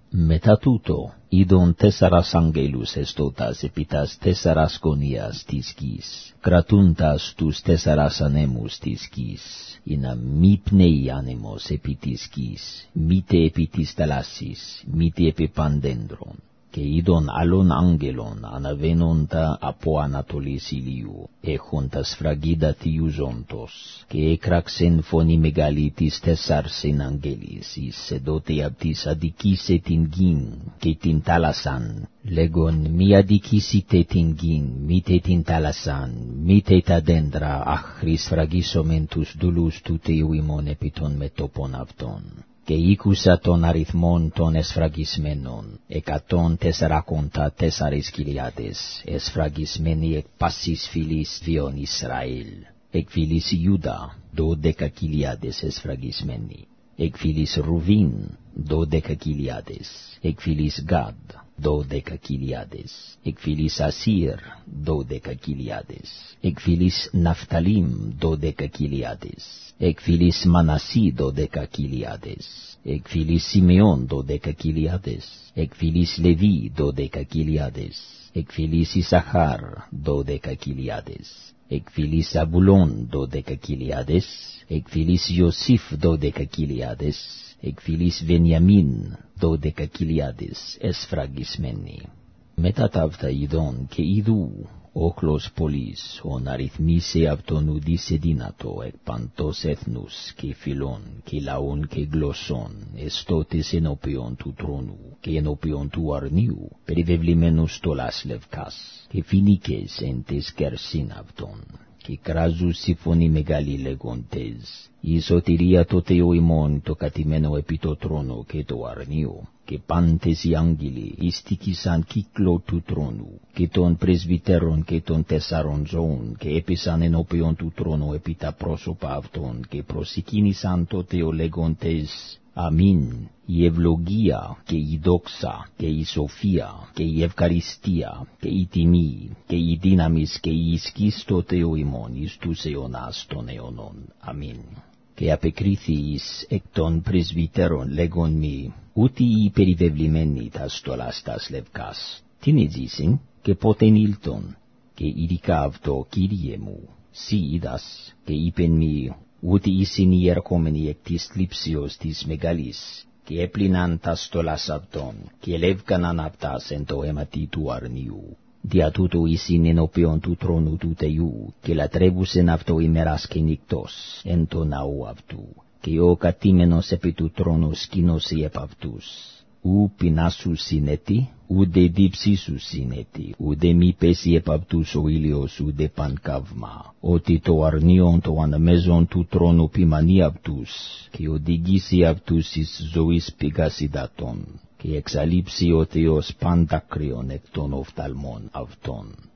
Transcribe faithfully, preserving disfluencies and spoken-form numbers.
Μετά τούτο, είδον τέσσαρας αγγέλους εστώτας επί τας τέσσαρας γωνίας της γης, κρατούντας τους τέσσαρας ανέμους της γης, ειναι μη πνέει άνεμος επί της γης, μήτε επί της θαλάσσης, μήτε επί παντέντρων. Και είδον άλλον άγγελον αναβαίνοντα από ανατολής ηλίου, έχοντα σφραγίδα θείου ζώντος, και έκραξεν φωνή μεγάλη της τεσσάρσεν αγγέλης, εις εδότε απ' της αδικήσε την γην και την θάλασσαν, λέγον μη αδικήσετε την γην, μήτε την θάλασσαν, μήτε τα δέντρα, άχρη σφραγίσομεν τους δούλους του Θεού ημών επί των μετώπων αυτών. Και ήκουσα των αριθμών των εσφραγισμένων, εκατόν τεσσαράκοντα τέσσαρες χιλιάδες, εσφραγισμένοι εκ πάσης φυλής βιών Ισραήλ. Εκ φυλής Ιούδα, δώδεκα χιλιάδες εσφραγισμένοι. Εκ φυλής Ρουβίν, δώδεκα χιλιάδες. Εκ φυλής Γάδ, δώδεκα χιλιάδες. Εκ φυλής Ασύρ, δώδεκα χιλιάδες. Εκ φυλής Ναφταλίμ, δώδεκα χιλιάδες. Εκ φυλής Μανασί, δώδεκα χιλιάδες. Εκ φυλής Σιμεών, δώδεκα χιλιάδες. Εκ φυλής Λεβί, δώδεκα χιλιάδες. Εκ φυλής Ισαχάρ, δώδεκα χιλιάδες. Εκ φυλής Ζαβουλών, δώδεκα χιλιάδες. Εκ φυλής Ιωσήφ, δώδεκα χιλιάδες. Εκ φυλής Βενιαμίν, δώδεκα χιλιάδες εσφραγισμένοι. Μετά ταύτα ειδών και ειδού, όχλος πολλής, ον αριθμίσε αυτον ουδήσε δύνατο εκ παντός έθνους και φυλών και λαών και γλωσσών, εστώτες ενώπιον του τρόνου και ενώπιον του αρνίου, περιβεβλημένους στολάς λευκάς, και φοινικές εν τες κερσίν αυτών. Και κράζους συμφωνή μεγάλη λέγοντες, η σωτηρία το Θεό ημών το κατημένο επί το τρόνο και το αρνείο, και πάντες οι άγγελοι ειστίκησαν κύκλο του τρόνου, και των πρεσβυτέρων και των τεσσάρων ζώων, και έπεσαν ενώπιον του τρόνου επί τα πρόσωπα αυτών, και προσεκίνησαν το Θεό λέγοντες, Αμήν, η ευλογία και η δόξα και η σοφία και η ευκαριστία και η τιμή και η δύναμις και η ισχύς το Θεό ημών εις τους αιώνας των αιώνων. Αμήν. Και απεκρίθη εις εκ των πρεσβυτέρων λέγον μη, ούτι οι περιβεβλημένοι τας στολάς τας λευκάς, την εζήσιν και πότεν ήλτον, και ειδικά αυτό Κύριε μου, σύ είδας, και είπεν μη, ούτι εισιν οι ερχόμενοι εκ της λήψεως της μεγαλής, και έπλυναν τα στολάς αυτών, και ελεύκαναν αυτάς εν το αίματι του αρνίου. Δια τούτο εισιν ενώπιον του τρόνου του Θεού, και λατρεύουσεν αυτό ημέρας και νύκτος, εν το ναό αυτού, και ο κατήμενος επί του τρόνου σκήνωσε επ' αυτούς. Ου πεινάσου συνέτη, ουδε δίψησου συνέτη, ουδε μη πέσει επ' αυτούς ο ήλιος, ουδε πανκαύμα, ότι το αρνίον το αναμέζον του τρόνου ποιμανεί αυτούς, και οδηγήσει αυτούς εις ζωής πηγάς υδατών, και εξαλείψει ο Θεός πάντα κρύον εκ των οφθαλμών αυτών.